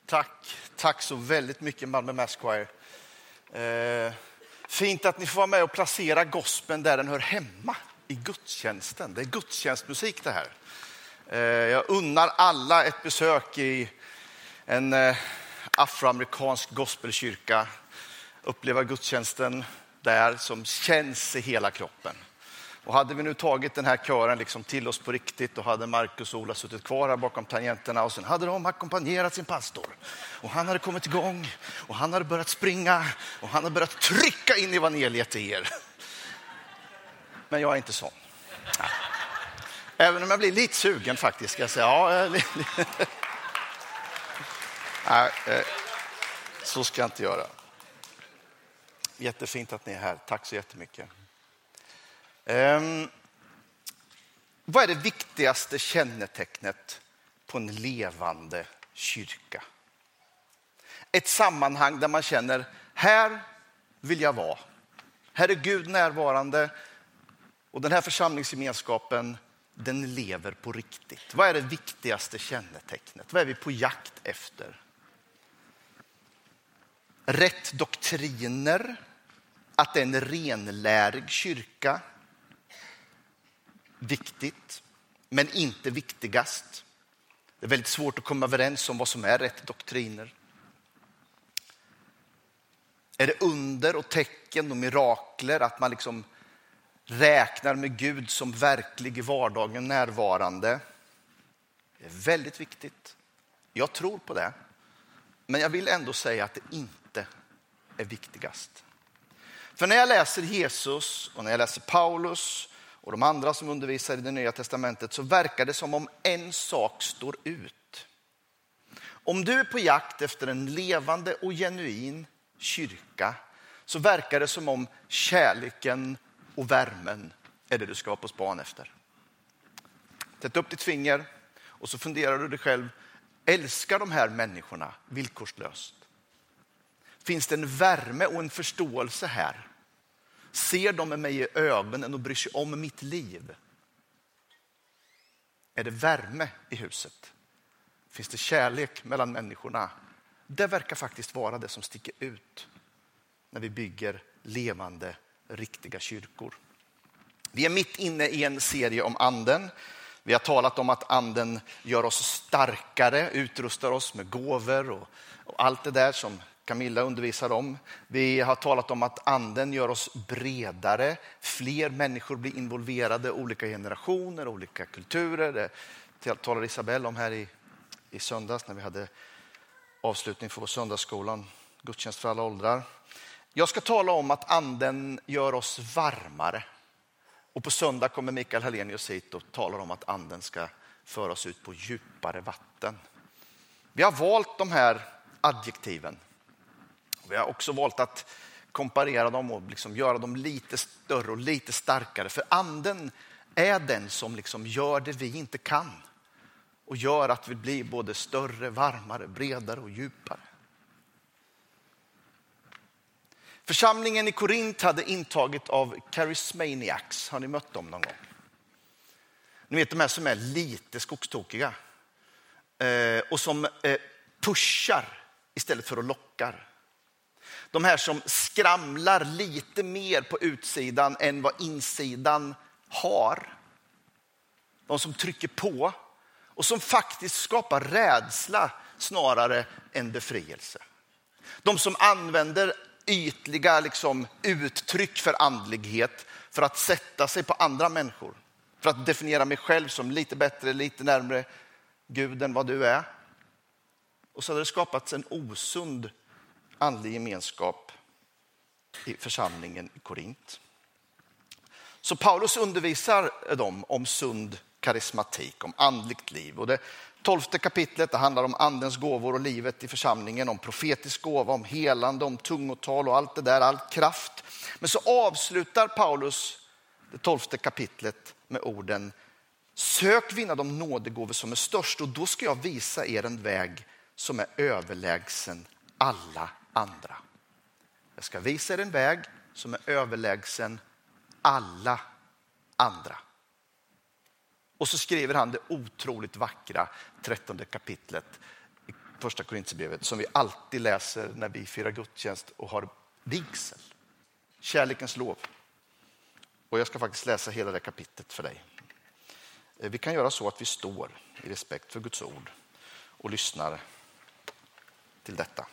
Tack så väldigt mycket Malmö Mass Choir. Fint att ni får vara med och placera gospeln där den hör hemma, i gudstjänsten. Det är gudstjänstmusik det här. Jag unnar alla ett besök i en afroamerikansk gospelkyrka. Uppleva gudstjänsten där som känns i hela kroppen. Och hade vi nu tagit den här kören liksom till oss på riktigt, då hade Marcus och Ola suttit kvar här bakom tangenterna och sen hade de ackompanjerat sin pastor. Och han hade kommit igång och han hade börjat springa och han hade börjat trycka in evangeliet till er. Men jag är inte sån. Även om jag blir lite sugen faktiskt, ska jag säga. Ja, så ska jag inte göra. Jättefint att ni är här. Tack så jättemycket. Vad är det viktigaste kännetecknet på en levande kyrka? Ett sammanhang där man känner, här vill jag vara. Här är Gud närvarande och den här församlingsgemenskapen, den lever på riktigt. Vad är det viktigaste kännetecknet? Vad är vi på jakt efter? Rätt doktriner, att det är en renlärig kyrka. Viktigt, men inte viktigast. Det är väldigt svårt att komma överens om vad som är rätt doktriner. Är det under och tecken och mirakler att man liksom räknar med Gud som verklig i vardagen närvarande? Det är väldigt viktigt. Jag tror på det. Men jag vill ändå säga att det inte är viktigast. För när jag läser Jesus och när jag läser Paulus och de andra som undervisar i det nya testamentet, så verkar det som om en sak står ut. Om du är på jakt efter en levande och genuin kyrka, så verkar det som om kärleken och värmen är det du ska vara på span efter. Sätt upp ditt finger och så funderar du dig själv. Älskar de här människorna villkorslöst? Finns det en värme och en förståelse här? Ser de med mig i ögonen och bryr sig om mitt liv? Är det värme i huset? Finns det kärlek mellan människorna? Det verkar faktiskt vara det som sticker ut när vi bygger levande, riktiga kyrkor. Vi är mitt inne i en serie om anden. Vi har talat om att anden gör oss starkare, utrustar oss med gåvor och allt det där som Camilla undervisar om. Vi har talat om att anden gör oss bredare. Fler människor blir involverade, olika generationer, olika kulturer. Det talade Isabel om här i söndags när vi hade avslutning för vår söndagsskolan. Gudstjänst för alla åldrar. Jag ska tala om att anden gör oss varmare. Och på söndag kommer Mikael Hallenius hit och talar om att anden ska föra oss ut på djupare vatten. Vi har valt de här adjektiven. Vi har också valt att komparera dem och liksom göra dem lite större och lite starkare. För anden är den som liksom gör det vi inte kan. Och gör att vi blir både större, varmare, bredare och djupare. Församlingen i Korint hade intagit av charismaniacs. Har ni mött dem någon gång? Ni vet de här som är lite skogstokiga. Och som pushar istället för att lockar. De här som skramlar lite mer på utsidan än vad insidan har. De som trycker på och som faktiskt skapar rädsla snarare än befrielse. De som använder ytliga liksom, uttryck för andlighet för att sätta sig på andra människor. För att definiera mig själv som lite bättre, lite närmare Gud än vad du är. Och så har det skapats en osund andlig gemenskap i församlingen i Korint. Så Paulus undervisar dem om sund karismatik, om andligt liv. Och det 12:e kapitlet det handlar om andens gåvor och livet i församlingen, om profetisk gåva, om helande, om tungotal och allt det där, all kraft. Men så avslutar Paulus det 12:e kapitlet med orden: sök vinna de nådegåvor som är störst, och då ska jag visa er en väg som är överlägsen alla andra. Jag ska visa er en väg som är överlägsen alla andra. Och så skriver han det otroligt vackra 13:e kapitlet första Korinthierbrevet som vi alltid läser när vi firar gudstjänst och har vigsel. Kärlekens lov. Och jag ska faktiskt läsa hela det kapitlet för dig. Vi kan göra så att vi står i respekt för Guds ord och lyssnar till detta.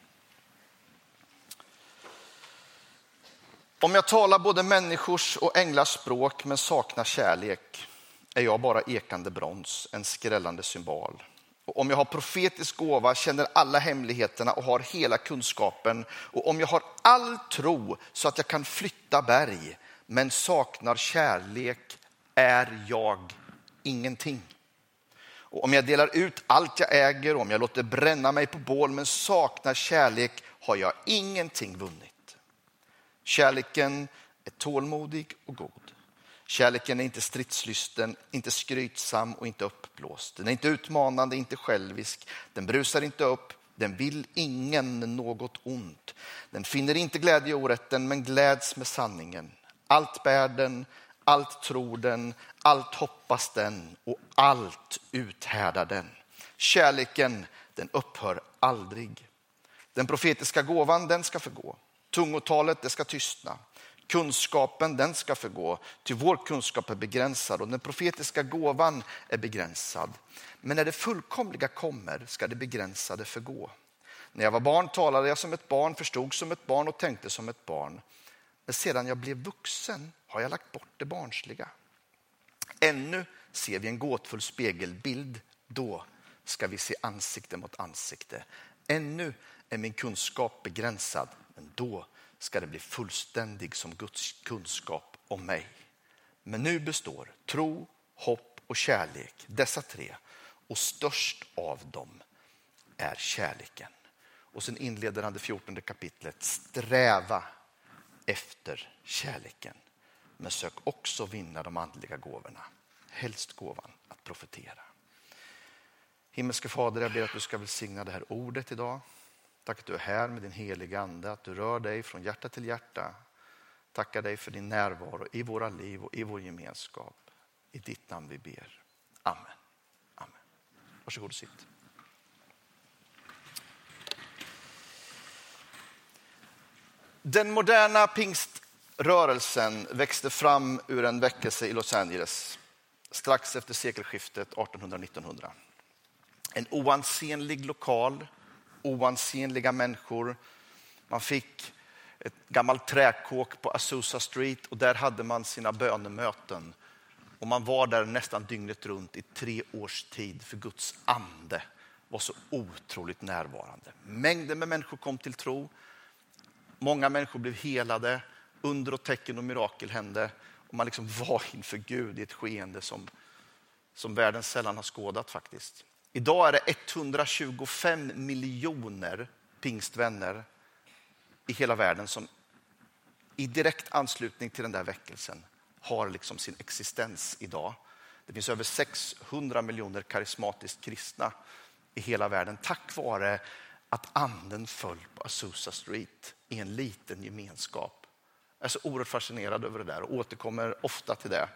Om jag talar både människors och änglars språk men saknar kärlek är jag bara ekande brons, en skrällande symbol. Och om jag har profetisk gåva, känner alla hemligheterna och har hela kunskapen, och om jag har all tro så att jag kan flytta berg men saknar kärlek är jag ingenting. Och om jag delar ut allt jag äger och om jag låter bränna mig på bål men saknar kärlek har jag ingenting vunnit. Kärleken är tålmodig och god. Kärleken är inte stridslysten, inte skrytsam och inte uppblåst. Den är inte utmanande, inte självisk. Den brusar inte upp, den vill ingen något ont. Den finner inte glädje i orätten men gläds med sanningen. Allt bär den, allt tror den, allt hoppas den och allt uthärdar den. Kärleken, den upphör aldrig. Den profetiska gåvan, den ska förgå. Tungotalet, det ska tystna. Kunskapen, den ska förgå. Till vår kunskap är begränsad och den profetiska gåvan är begränsad. Men när det fullkomliga kommer ska det begränsade förgå. När jag var barn talade jag som ett barn, förstod som ett barn och tänkte som ett barn. Men sedan jag blev vuxen har jag lagt bort det barnsliga. Ännu ser vi en gåtfull spegelbild, då ska vi se ansikte mot ansikte. Ännu är min kunskap begränsad, men då ska det bli fullständig som Guds kunskap om mig. Men nu består tro, hopp och kärlek, dessa tre. Och störst av dem är kärleken. Och sen inleder han det 14:e kapitlet. Sträva efter kärleken. Men sök också vinna de andliga gåvorna. Helst gåvan att profetera. Himmelske Fader, jag ber att du ska välsigna det här ordet idag. Tack att du är här med din heliga ande, att du rör dig från hjärta till hjärta. Tackar dig för din närvaro i våra liv och i vår gemenskap. I ditt namn vi ber. Amen. Amen. Varsågod och sitt. Den moderna pingströrelsen växte fram ur en väckelse i Los Angeles strax efter sekelskiftet 1800-1900. En oansenlig lokal, oansenliga människor. Man fick ett gammalt träkåk på Azusa Street och där hade man sina bönemöten. Och man var där nästan dygnet runt i 3 års tid, för Guds ande var så otroligt närvarande. Mängder med människor kom till tro. Många människor blev helade. Under och tecken och mirakel hände. Och man liksom var inför Gud i ett skeende som världen sällan har skådat faktiskt. Idag är det 125 miljoner pingstvänner i hela världen som i direkt anslutning till den där väckelsen har liksom sin existens idag. Det finns över 600 miljoner karismatiskt kristna i hela världen tack vare att anden föll på Azusa Street i en liten gemenskap. Jag är så oerhört fascinerad över det där och återkommer ofta till det.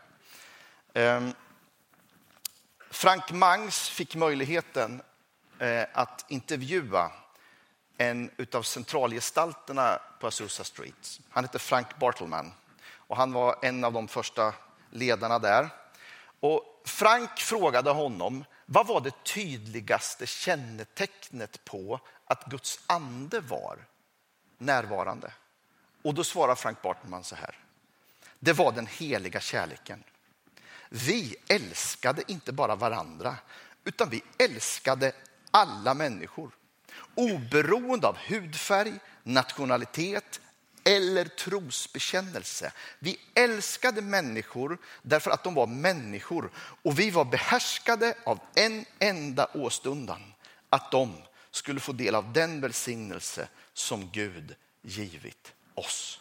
Frank Mangs fick möjligheten att intervjua en utav centralgestalterna på Azusa Street. Han heter Frank Bartleman och han var en av de första ledarna där. Och Frank frågade honom, vad var det tydligaste kännetecknet på att Guds ande var närvarande? Och då svarar Frank Bartleman så här. Det var den heliga kärleken. Vi älskade inte bara varandra, utan vi älskade alla människor. Oberoende av hudfärg, nationalitet eller trosbekännelse. Vi älskade människor därför att de var människor. Och vi var behärskade av en enda åstundan. Att de skulle få del av den välsignelse som Gud givit oss.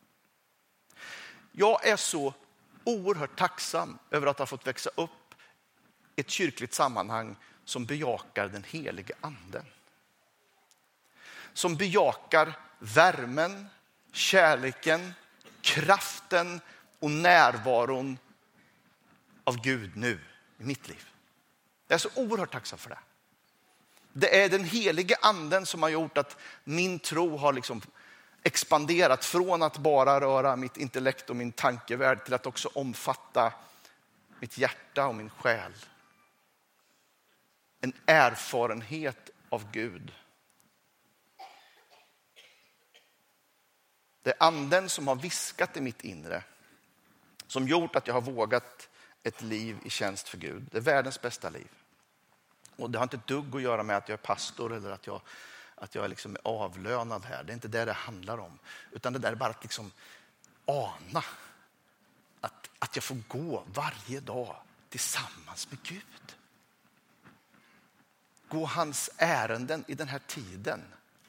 Jag är så oerhört tacksam över att ha fått växa upp i ett kyrkligt sammanhang som bejakar den helige anden. Som bejakar värmen, kärleken, kraften och närvaron av Gud nu i mitt liv. Jag är så oerhört tacksam för det. Det är den helige anden som har gjort att min tro har liksom expanderat från att bara röra mitt intellekt och min tankevärld till att också omfatta mitt hjärta och min själ. En erfarenhet av Gud. Det är anden som har viskat i mitt inre. Som gjort att jag har vågat ett liv i tjänst för Gud. Det är världens bästa liv. Och det har inte ett dugg att göra med att jag är pastor eller att jag liksom är avlönad här. Det är inte det handlar om. Utan det där är bara att liksom ana. Att jag får gå varje dag tillsammans med Gud. Gå hans ärenden i den här tiden.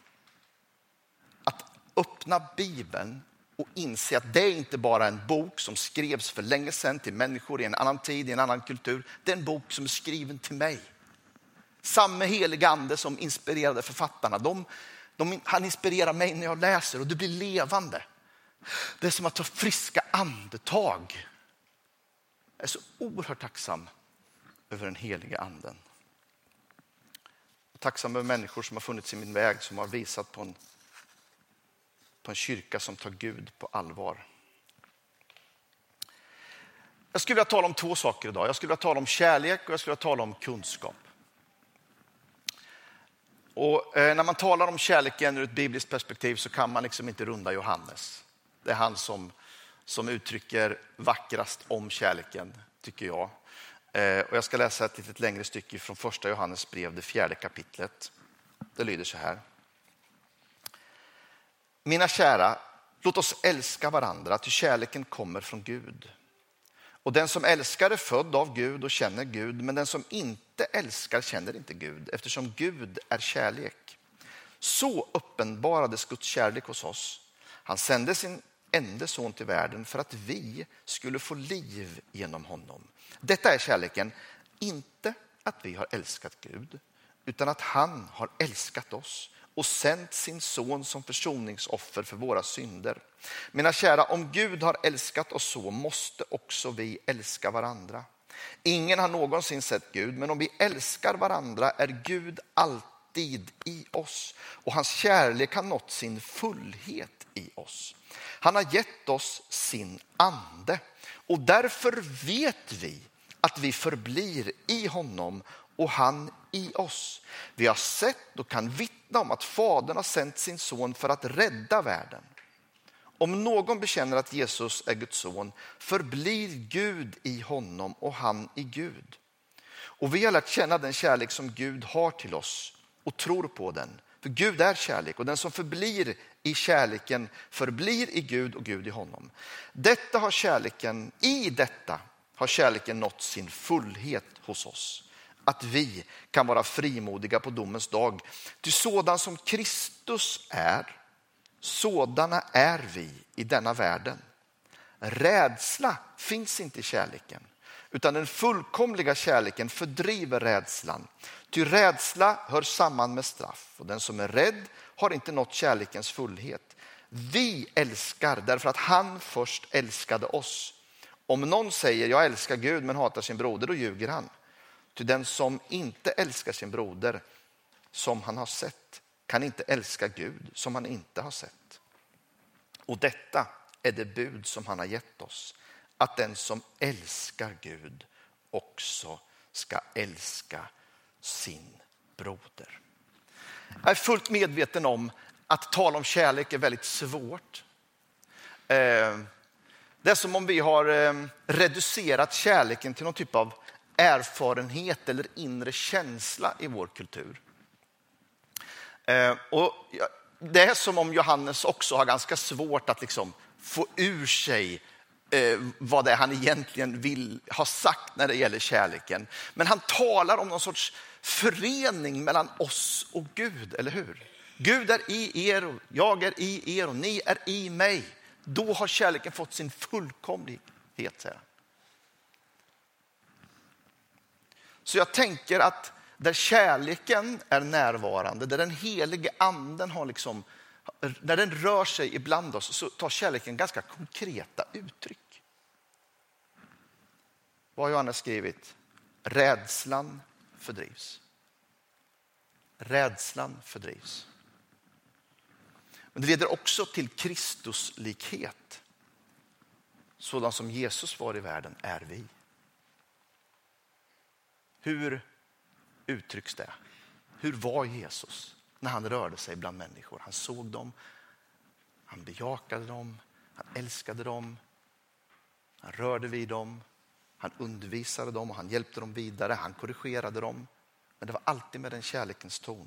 Att öppna Bibeln och inse att det är inte bara en bok som skrevs för länge sedan till människor i en annan tid, i en annan kultur. Det är en bok som är skriven till mig. Samma heliga ande som inspirerade författarna. Han inspirerar mig när jag läser och det blir levande. Det är som att ta friska andetag. Jag är så oerhört tacksam över den heliga anden. Tacksam över människor som har funnits i min väg, som har visat på en kyrka som tar Gud på allvar. Jag skulle vilja tala om två saker idag. Jag skulle vilja tala om kärlek och jag skulle vilja tala om kunskap. Och när man talar om kärleken ur ett bibliskt perspektiv så kan man liksom inte runda Johannes. Det är han som uttrycker vackrast om kärleken, tycker jag. Och jag ska läsa ett lite längre stycke från första Johannes brev, det 4:e kapitlet. Det lyder så här. Mina kära, låt oss älska varandra, ty kärleken kommer från Gud. Och den som älskar är född av Gud och känner Gud, men den som inte älskar känner inte Gud, eftersom Gud är kärlek. Så uppenbarades Guds kärlek hos oss. Han sände sin enda son till världen för att vi skulle få liv genom honom. Detta är kärleken, inte att vi har älskat Gud, utan att han har älskat oss och sänt sin son som försoningsoffer för våra synder. Mina kära, om Gud har älskat oss så måste också vi älska varandra. Ingen har någonsin sett Gud, men om vi älskar varandra är Gud alltid i oss och hans kärlek har nått sin fullhet i oss. Han har gett oss sin ande och därför vet vi att vi förblir i honom och han i oss. Vi har sett och kan vittna om att Fadern har sänt sin son för att rädda världen. Om någon bekänner att Jesus är Guds son förblir Gud i honom och han i Gud. Och vi har lärt känna den kärlek som Gud har till oss och tror på den. För Gud är kärlek och den som förblir i kärleken förblir i Gud och Gud i honom. I detta har kärleken nått sin fullhet hos oss. Att vi kan vara frimodiga på domens dag. Ty sådan som Kristus är, sådana är vi i denna världen. Rädsla finns inte i kärleken, utan den fullkomliga kärleken fördriver rädslan. Ty rädsla hör samman med straff, och den som är rädd har inte nått kärlekens fullhet. Vi älskar därför att han först älskade oss. Om någon säger jag älskar Gud men hatar sin broder, då ljuger han. Ty den som inte älskar sin broder som han har sett kan inte älska Gud som han inte har sett. Och detta är det bud som han har gett oss, att den som älskar Gud också ska älska sin broder. Jag är fullt medveten om att tala om kärlek är väldigt svårt. Det är som om vi har reducerat kärleken till någon typ av erfarenhet eller inre känsla i vår kultur. Och det är som om Johannes också har ganska svårt att liksom få ur sig vad det är han egentligen vill ha sagt när det gäller kärleken. Men han talar om någon sorts förening mellan oss och Gud, eller hur? Gud är i er och jag är i er och ni är i mig. Då har kärleken fått sin fullkomlighet, säger han. Så jag tänker att där kärleken är närvarande, där den helige anden har liksom, när den rör sig ibland oss, så tar kärleken ganska konkreta uttryck. Vad har Johannes skrivit? Rädslan fördrivs. rädslan fördrivs. Men det leder också till Kristuslikhet. Sådan som Jesus var i världen är vi. Hur uttrycks det? Hur var Jesus när han rörde sig bland människor? Han såg dem, han bejakade dem, han älskade dem, han rörde vid dem, han undervisade dem och han hjälpte dem vidare, han korrigerade dem. Men det var alltid med den kärlekens ton.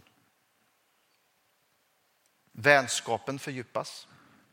Vänskapen fördjupas.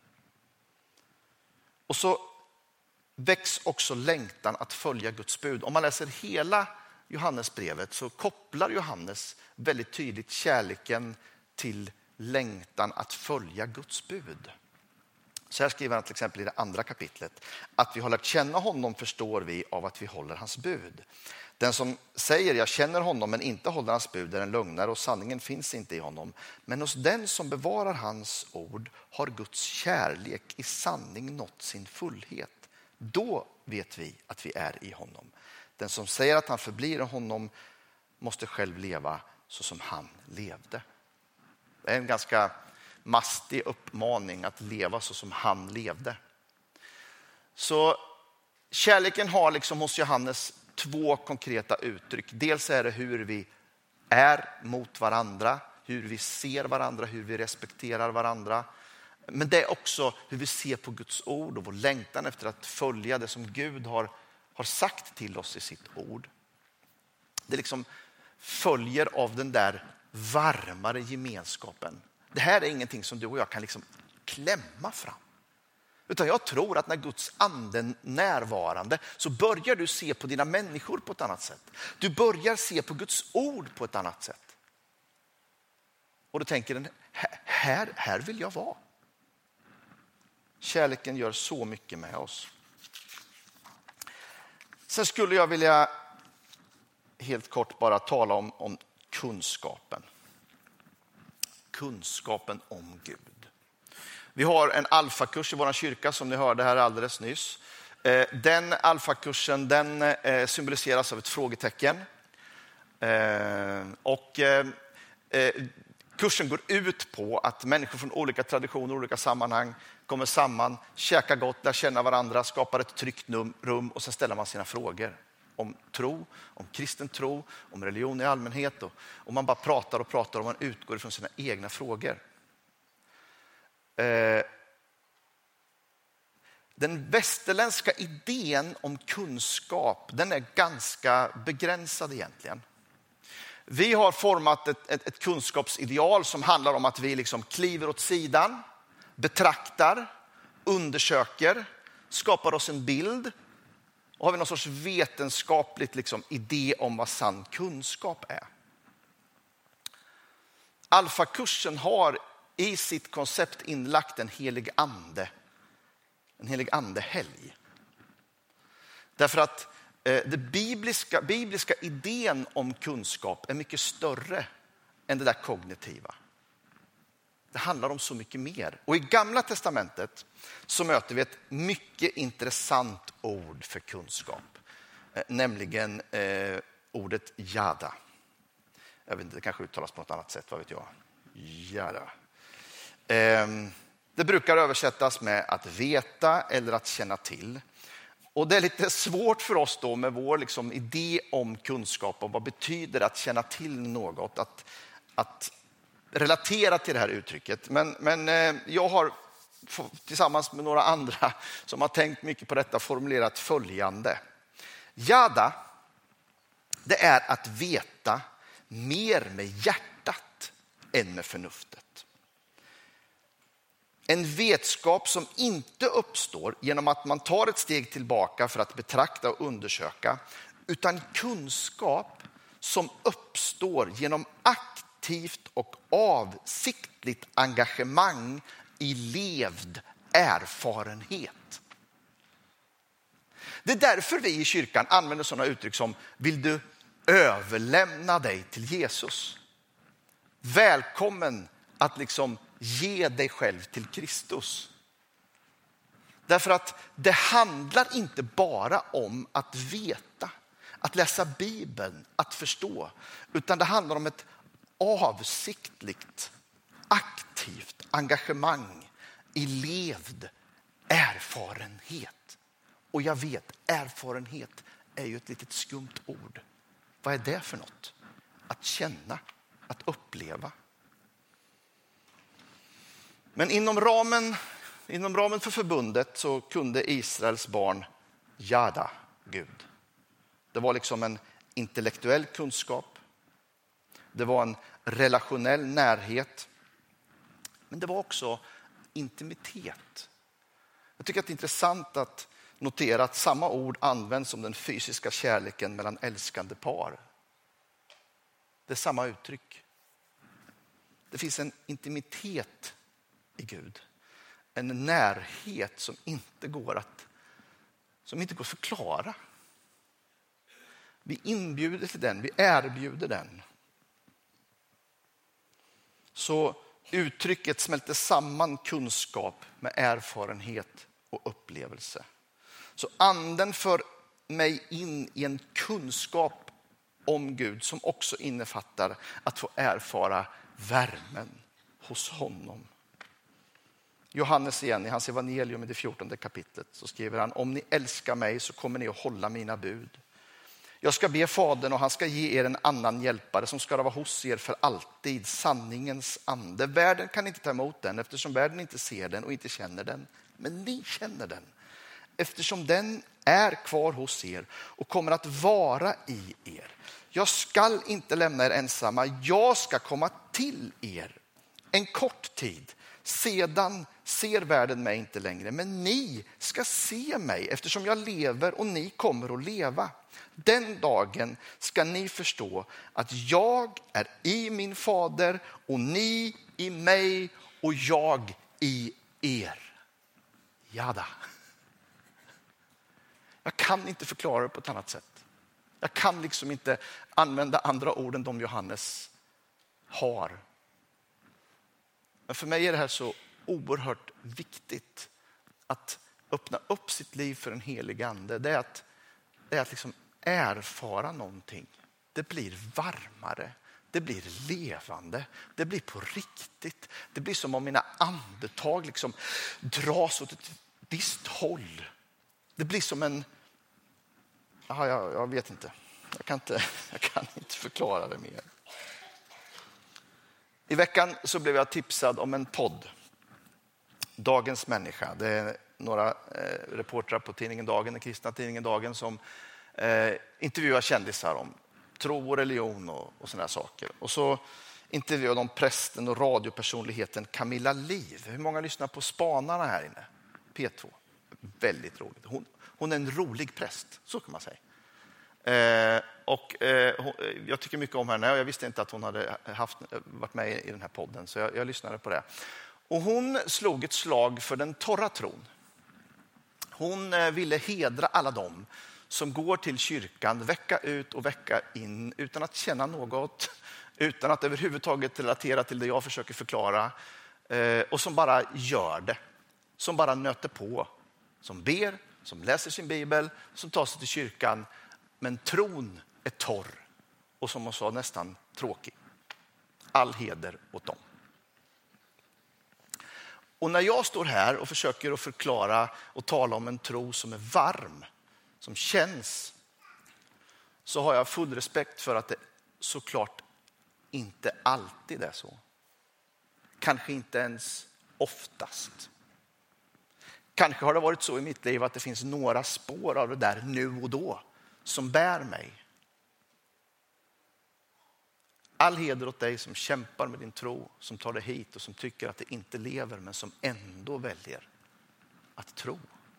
Och så väcks också längtan att följa Guds bud. Om man läser hela Johannesbrevet så kopplar Johannes väldigt tydligt kärleken till längtan att följa Guds bud. Så här skriver han till exempel i det andra kapitlet. Att vi har lärt känna honom förstår vi av att vi håller hans bud. Den som säger jag känner honom men inte håller hans bud är en lögnare och sanningen finns inte i honom. Men hos den som bevarar hans ord har Guds kärlek i sanning nått sin fullhet. Då vet vi att vi är i honom. Den som säger att han förblir i honom måste själv leva så som han levde. Det är en ganska mastig uppmaning att leva så som han levde. Så kärleken har liksom hos Johannes två konkreta uttryck. Dels är det hur vi är mot varandra, hur vi ser varandra, hur vi respekterar varandra. Men det är också hur vi ser på Guds ord och vår längtan efter att följa det som Gud har sagt till oss i sitt ord. Det liksom följer av den där varmare gemenskapen. Det här är ingenting som du och jag kan liksom klämma fram. Utan jag tror att när Guds ande är närvarande så börjar du se på dina människor på ett annat sätt. Du börjar se på Guds ord på ett annat sätt. Och du tänker, här vill jag vara. Kärleken gör så mycket med oss. Sen skulle jag vilja helt kort bara tala om kunskapen. Kunskapen om Gud. Vi har en alfakurs i vår kyrka som ni hörde här alldeles nyss. Den alfakursen den symboliseras av ett frågetecken. Kursen går ut på att människor från olika traditioner, olika sammanhang kommer samman, käkar gott, lär känna varandra, skapar ett tryggt rum och sen ställer man sina frågor om tro, om kristen tro, om religion i allmänhet och man bara pratar och man utgår från sina egna frågor. Den västerländska idén om kunskap, den är ganska begränsad egentligen. Vi har format ett kunskapsideal som handlar om att vi liksom kliver åt sidan, betraktar, undersöker, skapar oss en bild och har vi någon sorts vetenskapligt liksom idé om vad sann kunskap är. Alfakursen har i sitt koncept inlagt en helig andehelg. Därför att den bibliska idén om kunskap är mycket större än det där kognitiva. Det handlar om så mycket mer. Och i Gamla testamentet så möter vi ett mycket intressant ord för kunskap. Nämligen ordet jada. Jag vet inte, det kanske uttalas på något annat sätt, vad vet jag. Jada. Det brukar översättas med att veta eller att känna till. Och det är lite svårt för oss då med vår liksom idé om kunskap och vad betyder att känna till något, att relatera till det här uttrycket. Men jag har tillsammans med några andra som har tänkt mycket på detta formulerat följande. Jada, det är att veta mer med hjärtat än med förnuftet. En vetskap som inte uppstår genom att man tar ett steg tillbaka för att betrakta och undersöka, utan kunskap som uppstår genom aktivt och avsiktligt engagemang i levd erfarenhet. Det är därför vi i kyrkan använder sådana uttryck som vill du överlämna dig till Jesus? Välkommen att liksom ge dig själv till Kristus. Därför att det handlar inte bara om att veta, att läsa Bibeln, att förstå. Utan det handlar om ett avsiktligt, aktivt engagemang i levd erfarenhet. Och jag vet, erfarenhet är ju ett litet skumt ord. Vad är det för något? Att känna, att uppleva. Men inom ramen för förbundet så kunde Israels barn jada Gud. Det var liksom en intellektuell kunskap. Det var en relationell närhet. Men det var också intimitet. Jag tycker att det är intressant att notera att samma ord används om den fysiska kärleken mellan älskande par. Det är samma uttryck. Det finns en intimitet i Gud. En närhet som inte går att förklara. Vi inbjuder till den, vi erbjuder den. Så uttrycket smälter samman kunskap med erfarenhet och upplevelse. Så anden för mig in i en kunskap om Gud som också innefattar att få erfara värmen hos honom. Johannes igen, i hans evangelium i det 14:e kapitlet så skriver han: om ni älskar mig så kommer ni att hålla mina bud. Jag ska be Fadern och han ska ge er en annan hjälpare som ska vara hos er för alltid, sanningens ande. Världen kan inte ta emot den eftersom världen inte ser den och inte känner den. Men ni känner den eftersom den är kvar hos er och kommer att vara i er. Jag skall inte lämna er ensamma, jag ska komma till er. En kort tid, sedan ser världen mig inte längre, men ni ska se mig eftersom jag lever och ni kommer att leva. Den dagen ska ni förstå att jag är i min fader och ni i mig och jag i er. Jada. Jag kan inte förklara det på ett annat sätt. Jag kan liksom inte använda andra ord än de Johannes har. Men för mig är det här så oerhört viktigt att öppna upp sitt liv för en helig ande. Det är att liksom erfara någonting. Det blir varmare. Det blir levande. Det blir på riktigt. Det blir som om mina andetag liksom dras åt ett visst håll. Det blir som en... jag vet inte. Jag kan inte förklara det mer. I veckan så blev jag tipsad om en podd. Dagens människa. Det är några reportrar på tidningen Dagen, den kristna tidningen Dagen, som intervjuar kändisar om tro och religion och sådana saker. Och så intervjuar de prästen och radiopersonligheten Camilla Liv. Hur många lyssnar på Spanarna här inne? P2. Väldigt roligt. Hon är en rolig präst, så kan man säga. Jag tycker mycket om henne. Jag visste inte att hon hade varit med i den här podden, så jag lyssnade på det. Och hon slog ett slag för den torra tron. Hon ville hedra alla dem som går till kyrkan vecka ut och vecka in utan att känna något, utan att överhuvudtaget relatera till det jag försöker förklara, och som bara gör det, som bara nöter på, som ber, som läser sin bibel, som tar sig till kyrkan, men tron är torr och som hon sa nästan tråkig. All heder åt dem. Och när jag står här och försöker att förklara och tala om en tro som är varm, som känns, så har jag full respekt för att det såklart inte alltid är så. Kanske inte ens oftast. Kanske har det varit så i mitt liv att det finns några spår av det där nu och då som bär mig. All heder åt dig som kämpar med din tro, som tar dig hit och som tycker att det inte lever men som ändå väljer att tro.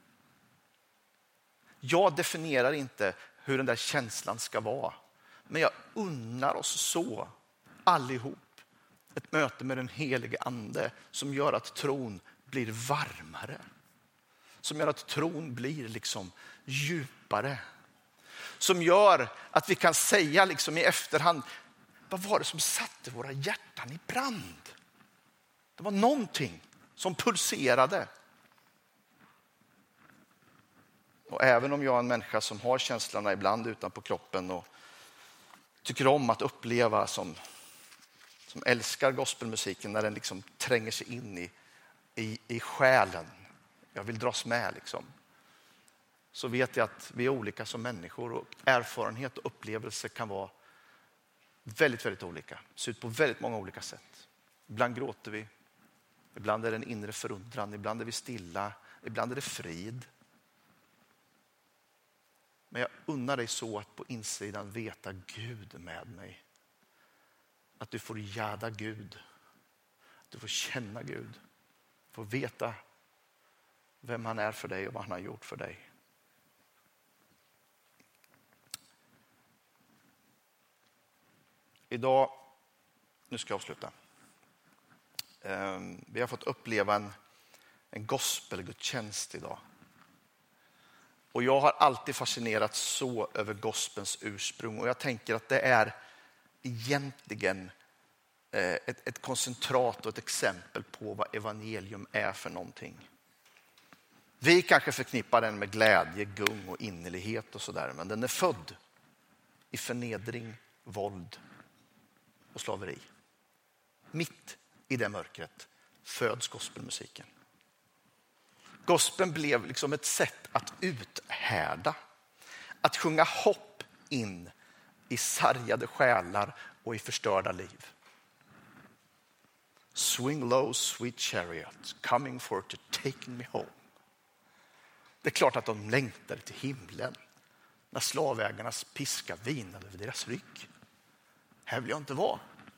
Jag definierar inte hur den där känslan ska vara, men jag unnar oss så allihop ett möte med den helige ande som gör att tron blir varmare. Som gör att tron blir liksom djupare. Som gör att vi kan säga liksom i efterhand, vad var det som satte våra hjärtan i brand? Det var någonting som pulserade. Och även om jag är en människa som har känslorna ibland utanpå kroppen och tycker om att uppleva som som älskar gospelmusiken när den liksom tränger sig in i själen. Jag vill dras med liksom. Så vet jag att vi är olika som människor och erfarenhet och upplevelse kan vara väldigt, väldigt olika. Se ut på väldigt många olika sätt. Ibland gråter vi. Ibland är det en inre förundran. Ibland är vi stilla. Ibland är det frid. Men jag unnar dig så att på insidan veta Gud med mig. Att du får jäda Gud. Att du får känna Gud. Får veta vem han är för dig och vad han har gjort för dig. Idag, nu ska jag avsluta. Vi har fått uppleva en gospelgudstjänst idag. Och jag har alltid fascinerats så över gospelns ursprung. Och jag tänker att det är egentligen ett koncentrat och ett exempel på vad evangelium är för någonting. Vi kanske förknippar den med glädje, gung och innerlighet och sådär. Men den är född i förnedring, våld och slaveri. Mitt i det mörkret föds gospelmusiken. Gospeln blev liksom ett sätt att uthärda. Att sjunga hopp in i sargade själar och i förstörda liv. Swing low, sweet chariot, coming for to take me home. Det är klart att de längtar till himlen när slavägarnas piska vinade över deras rygg. Här vill jag inte vara.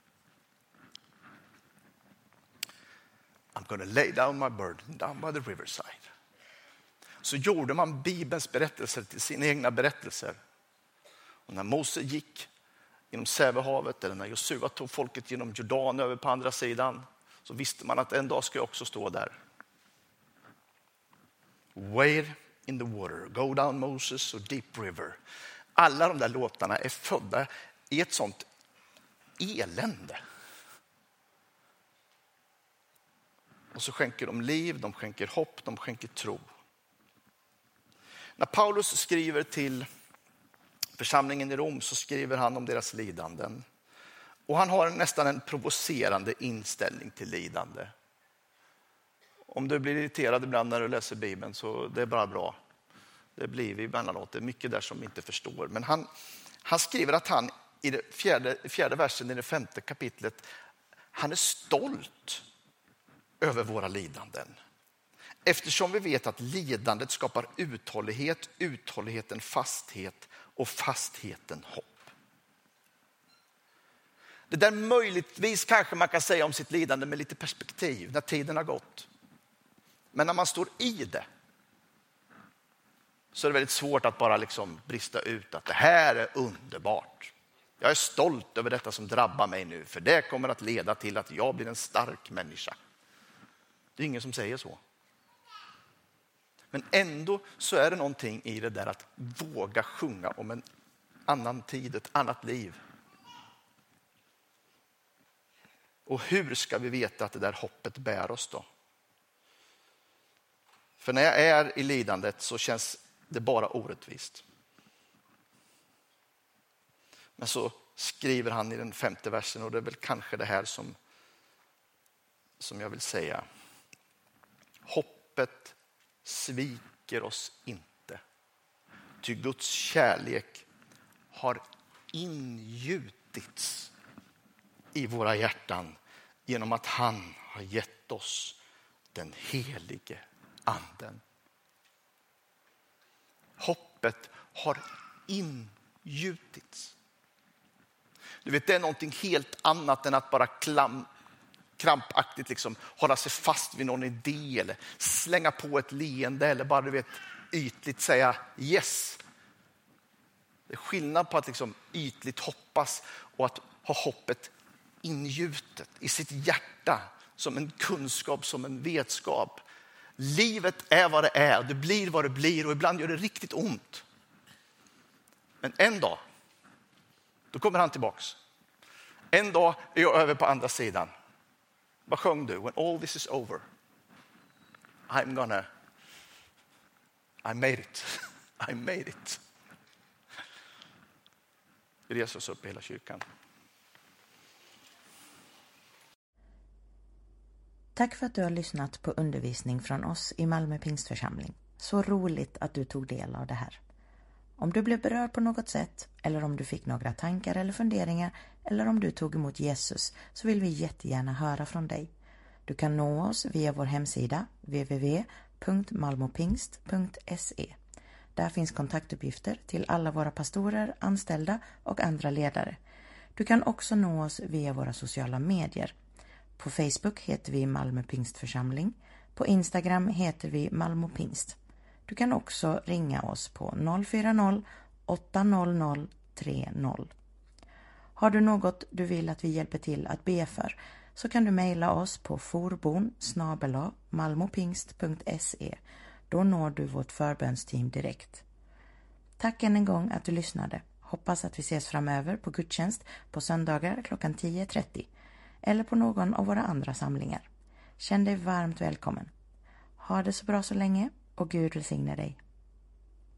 I'm gonna lay down my burden down by the riverside. Så gjorde man Bibelns berättelser till sina egna berättelser. Och när Mose gick genom Sävehavet eller när Josua tog folket genom Jordan över på andra sidan, så visste man att en dag ska jag också stå där. Wade in the water, go down Moses och Deep River. Alla de där låtarna är födda i ett sånt elände. Och så skänker de liv, de skänker hopp, de skänker tro. När Paulus skriver till församlingen i Rom så skriver han om deras lidanden. Och han har nästan en provocerande inställning till lidande. Om du blir irriterad ibland när du läser Bibeln så det är bara bra. Det blir vi emellanåt. Det är mycket där som vi inte förstår. Men han skriver att han i det fjärde versen i det 5:e kapitlet, han är stolt över våra lidanden. Eftersom vi vet att lidandet skapar uthållighet, uthålligheten fasthet och fastheten hopp. Det där möjligtvis kanske man kan säga om sitt lidande med lite perspektiv när tiden har gått. Men när man står i det så är det väldigt svårt att bara liksom brista ut att det här är underbart. Jag är stolt över detta som drabbar mig nu, för det kommer att leda till att jag blir en stark människa. Det är ingen som säger så. Men ändå så är det någonting i det där att våga sjunga om en annan tid, ett annat liv. Och hur ska vi veta att det där hoppet bär oss då? För när jag är i lidandet så känns det bara orättvist. Men så skriver han i den 5:e versen, och det är väl kanske det här som jag vill säga. Hoppet sviker oss inte. Ty Guds kärlek har ingjutits i våra hjärtan genom att han har gett oss den helige anden. Hoppet har ingjutits. Du vet, det är någonting helt annat än att bara krampaktigt liksom hålla sig fast vid någon idé eller slänga på ett leende eller bara, du vet, ytligt säga yes. Det är skillnad på att liksom ytligt hoppas och att ha hoppet ingjutet i sitt hjärta som en kunskap, som en vetskap. Livet är vad det är, det blir vad det blir och ibland gör det riktigt ont. Men en dag, då kommer han tillbaks. En dag är jag över på andra sidan. Vad sjöng du? When all this is over. I made it. I made it. Vi reser oss upp i hela kyrkan. Tack för att du har lyssnat på undervisning från oss i Malmö Pingstförsamling. Så roligt att du tog del av det här. Om du blev berörd på något sätt, eller om du fick några tankar eller funderingar, eller om du tog emot Jesus, så vill vi jättegärna höra från dig. Du kan nå oss via vår hemsida www.malmopingst.se. Där finns kontaktuppgifter till alla våra pastorer, anställda och andra ledare. Du kan också nå oss via våra sociala medier. På Facebook heter vi Malmö Pingstförsamling. På Instagram heter vi Malmö Pingst. Du kan också ringa oss på 040-800 30. Har du något du vill att vi hjälper till att be för, så kan du mejla oss på forbon@malmopingst.se. Då når du vårt förbönsteam direkt. Tack än en gång att du lyssnade. Hoppas att vi ses framöver på gudstjänst på söndagar klockan 10:30 eller på någon av våra andra samlingar. Känn dig varmt välkommen. Ha det så bra så länge och Gud välsigne dig.